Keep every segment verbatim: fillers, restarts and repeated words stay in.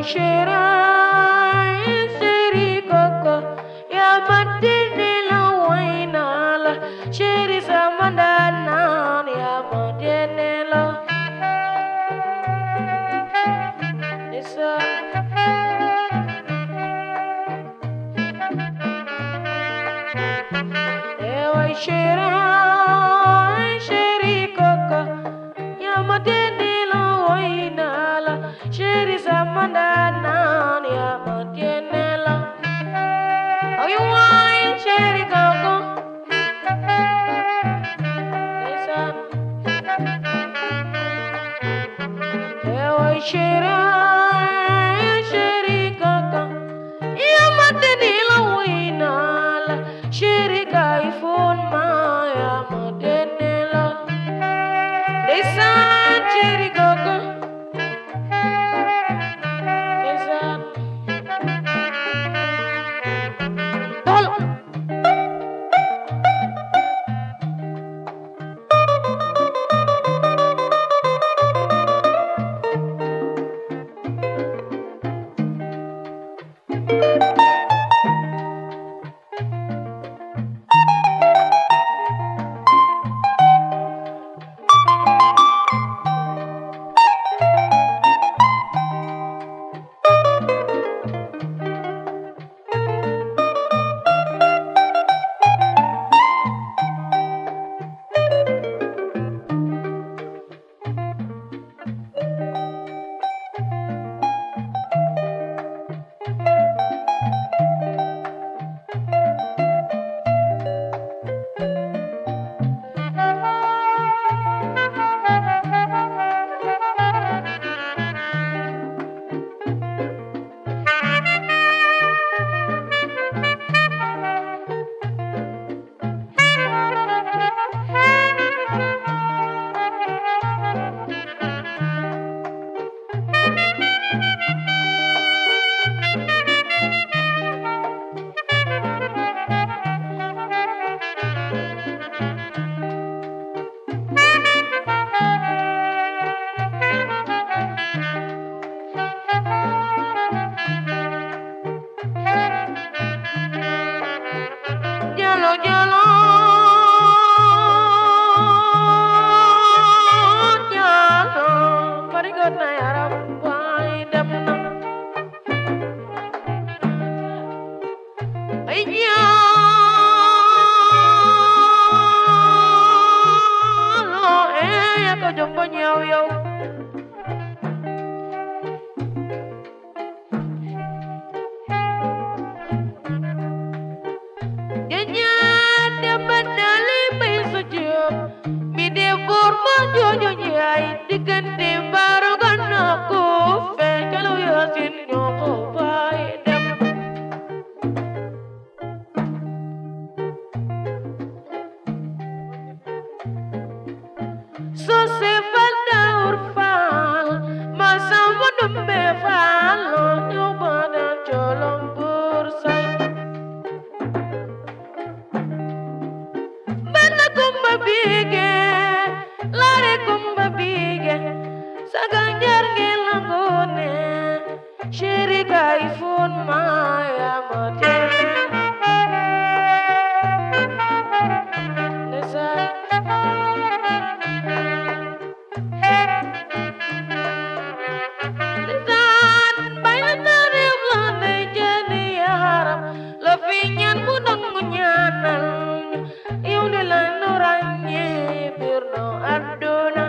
shirai shiri koko ya matini la waina la shiri samandana ya matini la Nisa Ewa shirai shiri koko ya matini la waina la shiri samandana ya matini la Oh, you wine, cherry coco. Listen. Oh, cherry, cherry coco. Ya matenila winala. Cherry kai phone ma ya matenila. Listen, cherry coco. Listen. Tol. Jalo jalo jalo parigot na yaram bai dem na ay jalo eh ya ko jompo nyaw yow Digante baru kan aku fe kalau yasin nyoko bai dem so se falda urfal masa munum be falo nyobana jolom bursai bana kumba bige lare kumba bige saganjar ngelangone shirika iphone maya mote nesa Lisan bailan revlane jani haram levinyan munang munyanal iunilan orangnya birno adona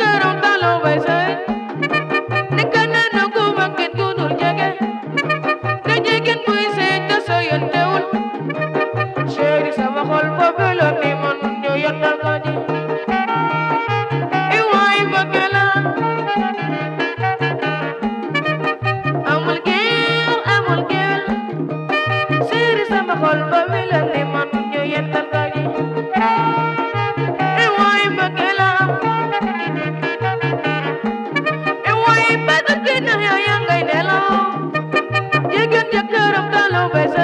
jëkkëram talo bay sëy nekk na nu ku makkin ku dul jege te jigéen buy sëy te sëyantewul chéri sama xol boobu la ni man ñu yottal ko ji i waay bëgg la amul géer amul géer chéri sama xol boobu la ni man ñu yottal ko ji i waay bëgg la i waay bëgg na yaa ngay nelaw jigéen jëkkëram talo bay